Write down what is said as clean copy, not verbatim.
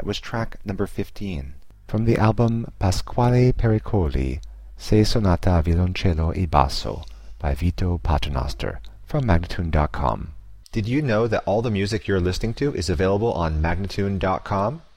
That was track number 15 from the album Pasquale Pericoli, Sei Sonata a Violoncello e Basso by Vito Paternoster from Magnatune.com. Did you know that all the music you're listening to is available on Magnatune.com?